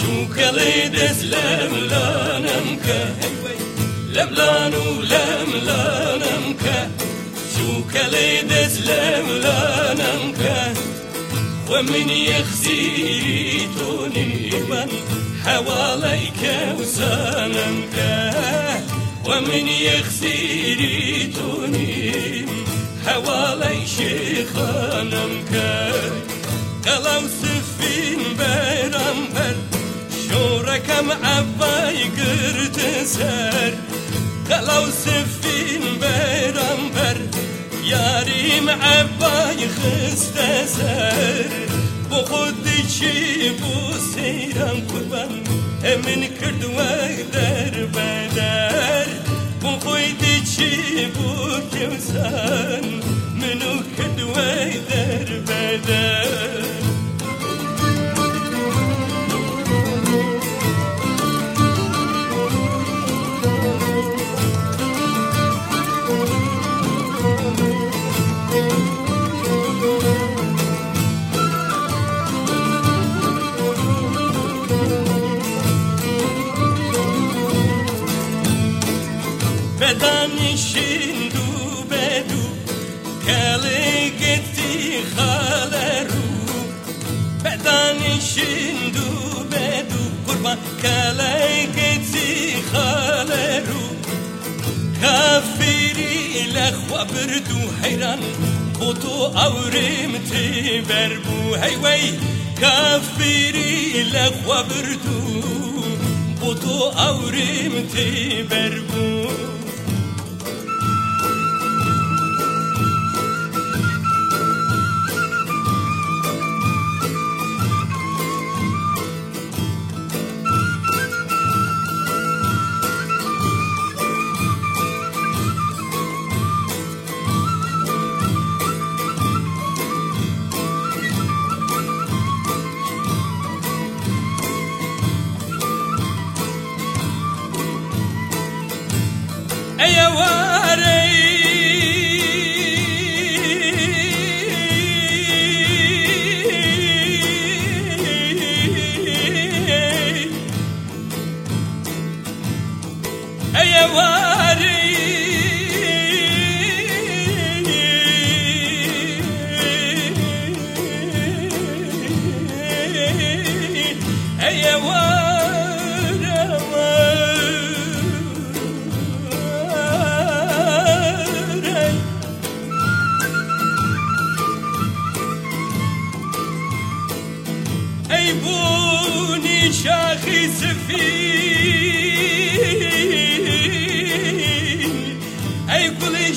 كليدس لملانمك لملانو لملانمك شو كليدس لملانمك ومن يخزي تونيبا حواليك وسانمك ومن يخزي تونيب حوالي شيخانمك قلو سفين برامبر شوركم عباي قرت سر قلو سفين برامبر ياريم عباي خست سر بخودي شي بو سيران قربان من کرد وقدر بدر بخودي شي بو كوسان منو کرد وقدر بدر بدانشین دو بدو کلی گتی خالرو بدانشین دو بدو قربان کلی گتی خالرو کافری لخوا بردو حیران بوتو اورم تی بربو هیوی کافری لخوا بردو بوتو اورم تی بربو يا واري يا واري يا واري أي بوني شاخي سفين أي كل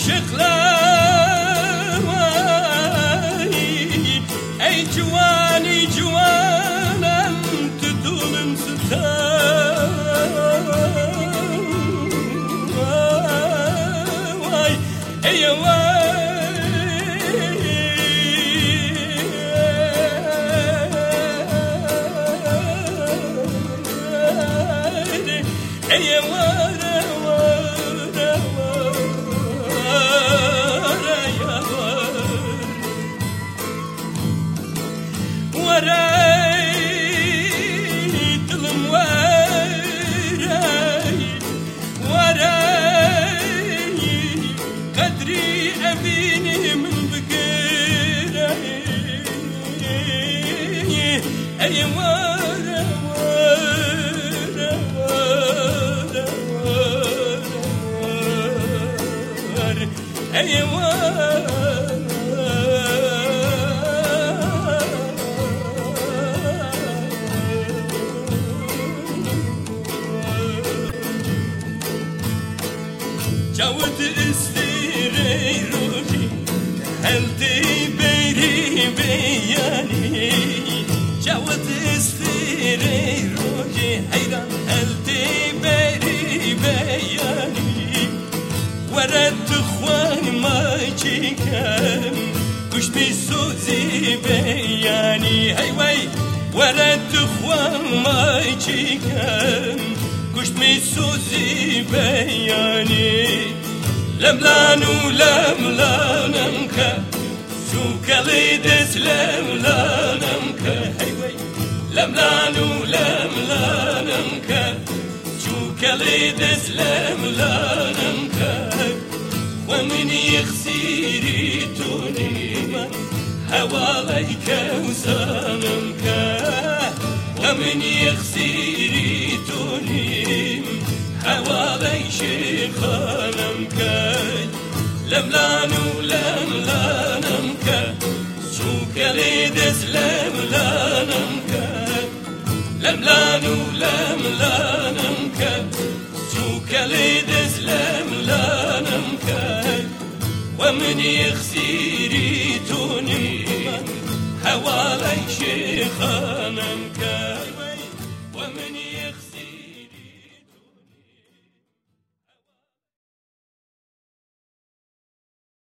شخلاوي أي جواني جوانا تدولم ستاوي أي يا ورا ورا ورا يا ورا دلم ورا ورا قدري أبيني من بقرة يا ورا أيوة جود استيري روحي هلتي بيري بياني جود استيري روحي حيران هلتي بيري بياني ورد خوان ما چیکم گوش می سوزی بیانی هی وی ورد خوان ما چیکم گوش می سوزی بیانی لملانو لملانم که شو کلیدس لملانم که هی وی لملانو لملانم كلي دزلم لانمك ومن يخسيري تونيما حواليك وسانمك ومن يخسيري تونيم حوالي شيخانمك لملانو لملانمك شو كلي دزلم